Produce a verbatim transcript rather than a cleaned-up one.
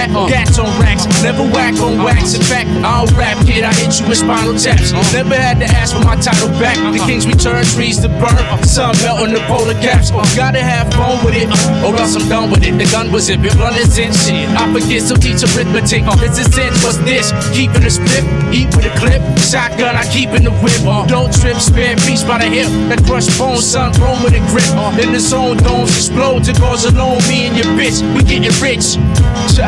fat, gats on racks. Never whack on wax. In fact, I'll rap, kid. I hit you with spinal taps. Never had to ask for my title back. The kings return, trees to burn. Sun melt on the polar caps. Gotta have fun with it, or else I'm done with it. The gun was it, but blunt is in shit. I forget, so teach arithmetic. This is it, what's this? Keeping the split, eat with a clip. Shotgun, I keep in the whip. Don't trip, spare piece by the hip. That crush bone, son, grown with a grip. In the zone, domes explode to cause alone. Me and your bitch, we getting rich.